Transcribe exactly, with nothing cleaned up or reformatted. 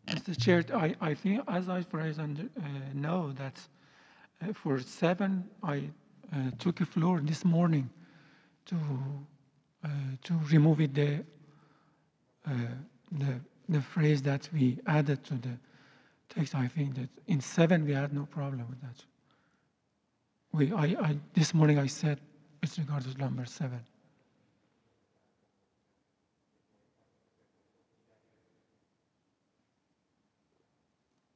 Mister Chair, I, I think as I phrase and uh, know that uh, for seven, I uh, took a floor this morning to uh, to remove it the, uh, the the phrase that we added to the text. I think that in seven we had no problem with that. We I, I this morning I said with regard to number seven.